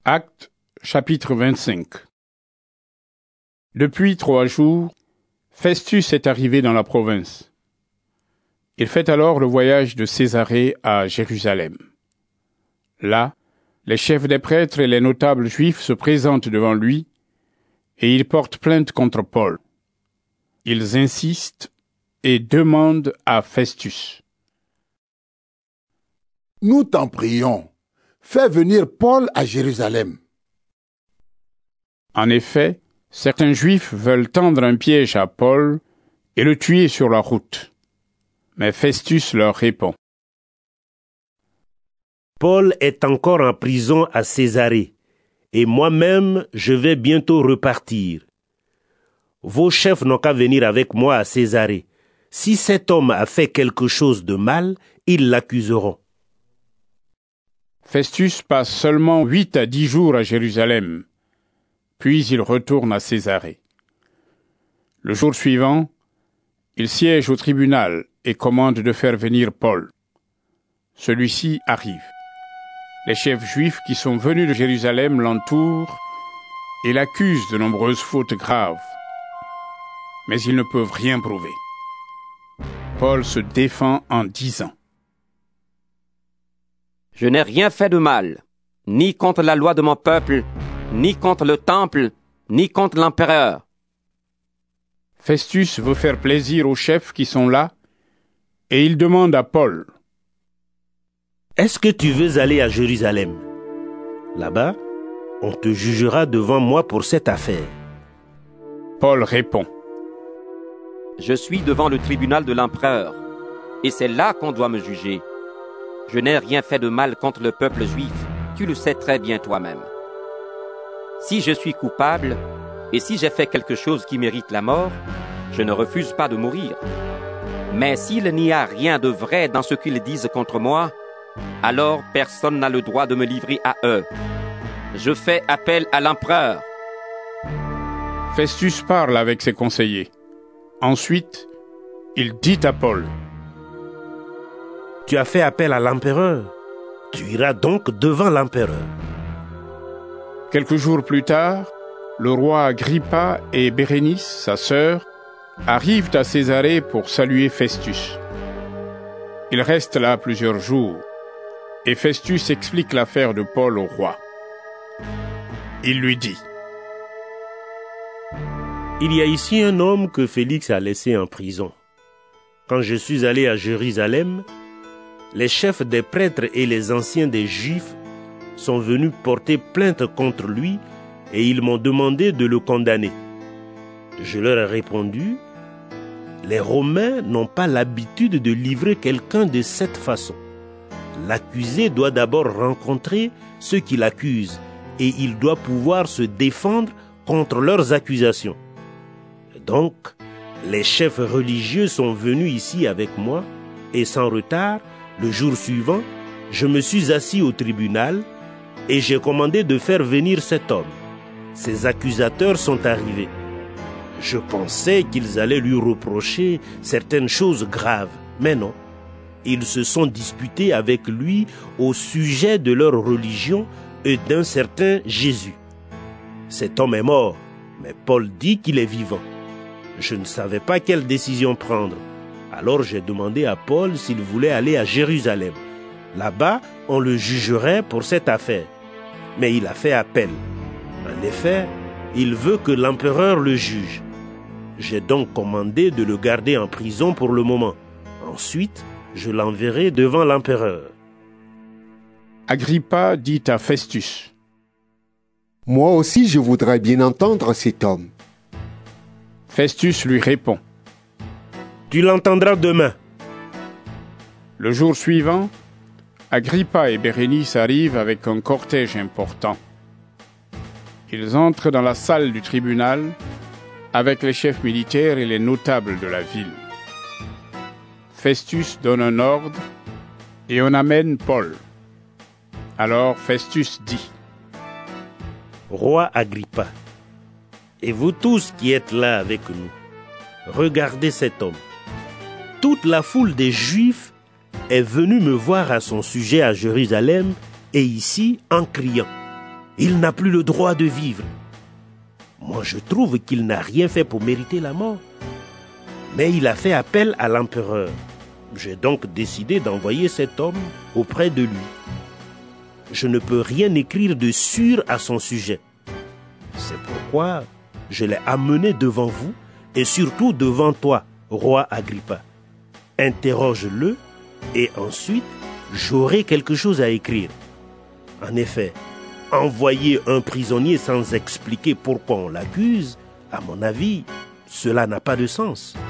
Actes, chapitre 25. Depuis 3 jours, Festus est arrivé dans la province. Il fait alors le voyage de Césarée à Jérusalem. Là, les chefs des prêtres et les notables juifs se présentent devant lui et ils portent plainte contre Paul. Ils insistent et demandent à Festus. Nous t'en prions, fais venir Paul à Jérusalem. En effet, certains Juifs veulent tendre un piège à Paul et le tuer sur la route. Mais Festus leur répond. Paul est encore en prison à Césarée, et moi-même je vais bientôt repartir. Vos chefs n'ont qu'à venir avec moi à Césarée. Si cet homme a fait quelque chose de mal, ils l'accuseront. Festus passe seulement 8 à 10 jours à Jérusalem, puis il retourne à Césarée. Le jour suivant, il siège au tribunal et commande de faire venir Paul. Celui-ci arrive. Les chefs juifs qui sont venus de Jérusalem l'entourent et l'accusent de nombreuses fautes graves. Mais ils ne peuvent rien prouver. Paul se défend en disant. Je n'ai rien fait de mal, ni contre la loi de mon peuple, ni contre le temple, ni contre l'empereur. Festus veut faire plaisir aux chefs qui sont là, et il demande à Paul. Est-ce que tu veux aller à Jérusalem? Là-bas, on te jugera devant moi pour cette affaire. Paul répond. Je suis devant le tribunal de l'empereur, et c'est là qu'on doit me juger. Je n'ai rien fait de mal contre le peuple juif, tu le sais très bien toi-même. Si je suis coupable, et si j'ai fait quelque chose qui mérite la mort, je ne refuse pas de mourir. Mais s'il n'y a rien de vrai dans ce qu'ils disent contre moi, alors personne n'a le droit de me livrer à eux. Je fais appel à l'empereur. Festus parle avec ses conseillers. Ensuite, il dit à Paul. Tu as fait appel à l'empereur. Tu iras donc devant l'empereur. Quelques jours plus tard, le roi Agrippa et Bérénice, sa sœur, arrivent à Césarée pour saluer Festus. Ils restent là plusieurs jours, et Festus explique l'affaire de Paul au roi. Il lui dit. Il y a ici un homme que Félix a laissé en prison. Quand je suis allé à Jérusalem, les chefs des prêtres et les anciens des Juifs sont venus porter plainte contre lui et ils m'ont demandé de le condamner. Je leur ai répondu, les Romains n'ont pas l'habitude de livrer quelqu'un de cette façon. L'accusé doit d'abord rencontrer ceux qui l'accusent et il doit pouvoir se défendre contre leurs accusations. Donc, les chefs religieux sont venus ici avec moi et sans retard, le jour suivant, je me suis assis au tribunal et j'ai commandé de faire venir cet homme. Ses accusateurs sont arrivés. Je pensais qu'ils allaient lui reprocher certaines choses graves, mais non. Ils se sont disputés avec lui au sujet de leur religion et d'un certain Jésus. Cet homme est mort, mais Paul dit qu'il est vivant. Je ne savais pas quelle décision prendre. Alors j'ai demandé à Paul s'il voulait aller à Jérusalem. Là-bas, on le jugerait pour cette affaire. Mais il a fait appel. En effet, il veut que l'empereur le juge. J'ai donc commandé de le garder en prison pour le moment. Ensuite, je l'enverrai devant l'empereur. Agrippa dit à Festus. Moi aussi, je voudrais bien entendre cet homme. Festus lui répond. Tu l'entendras demain. Le jour suivant, Agrippa et Bérénice arrivent avec un cortège important. Ils entrent dans la salle du tribunal avec les chefs militaires et les notables de la ville. Festus donne un ordre et on amène Paul. Alors Festus dit. Roi Agrippa, et vous tous qui êtes là avec nous, regardez cet homme. Toute la foule des Juifs est venue me voir à son sujet à Jérusalem et ici en criant. Il n'a plus le droit de vivre. Moi, je trouve qu'il n'a rien fait pour mériter la mort. Mais il a fait appel à l'empereur. J'ai donc décidé d'envoyer cet homme auprès de lui. Je ne peux rien écrire de sûr à son sujet. C'est pourquoi je l'ai amené devant vous et surtout devant toi, roi Agrippa. Interroge-le et ensuite j'aurai quelque chose à écrire. En effet, envoyer un prisonnier sans expliquer pourquoi on l'accuse, à mon avis, cela n'a pas de sens.